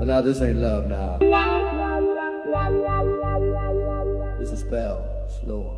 now this ain't love now. It's a spell, slower.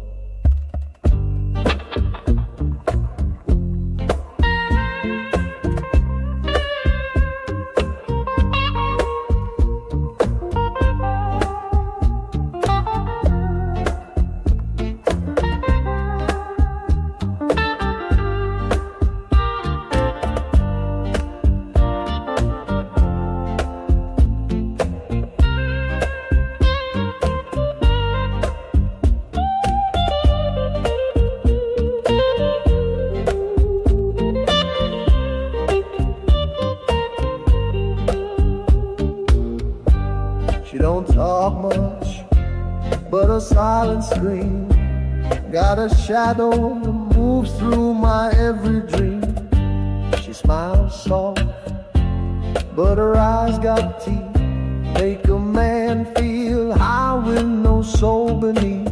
She don't talk much, but a silent scream got a shadow that moves through my every dream. She smiles soft, but her eyes got teeth, make a man feel high with no soul beneath.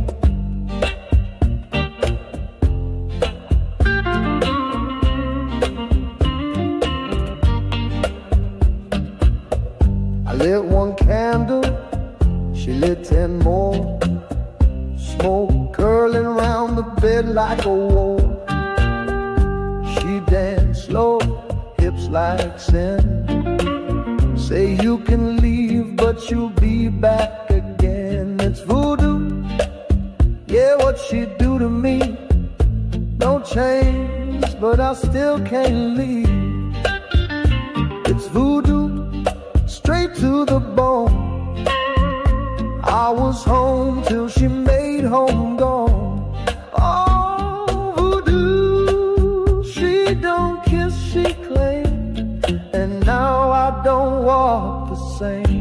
I lit one candle, she lit 10 more, smoke curling round the bed like a wall. She danced slow, hips like sin. Say you can leave, but you'll be back again. It's voodoo, yeah, what she do to me. No change, but I still can't leave. It's voodoo, straight to the bone. I was home till she made home gone. Oh, voodoo, she don't kiss, she claims, and now I don't walk the same.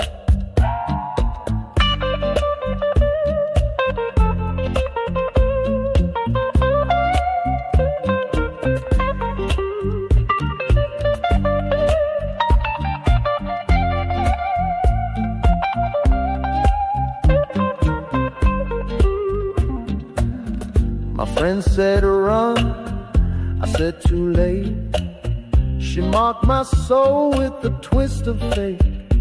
My friend said run, I said too late. She marked my soul with a twist of fate.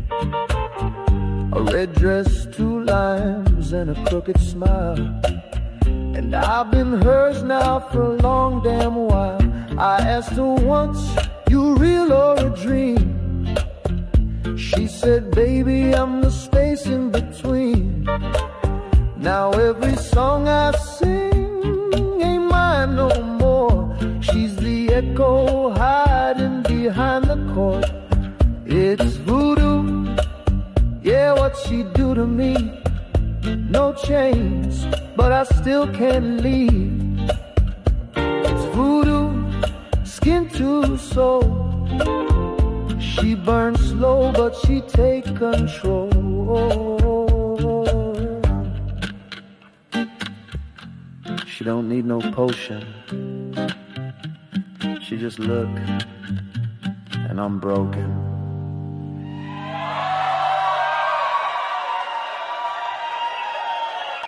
A red dress, 2 lines, and a crooked smile. And I've been hers now for a long damn while. I asked her once, you real or a dream? She said, baby, I'm the space in between. Now every song I sing ain't mine no more. She's the echo hiding behind the chord. It's voodoo, yeah, what she do to me. No chains, but I still can't leave. It's voodoo, skin to soul. She burns slow, but she take control. She don't need no potion. She just look, and I'm broken.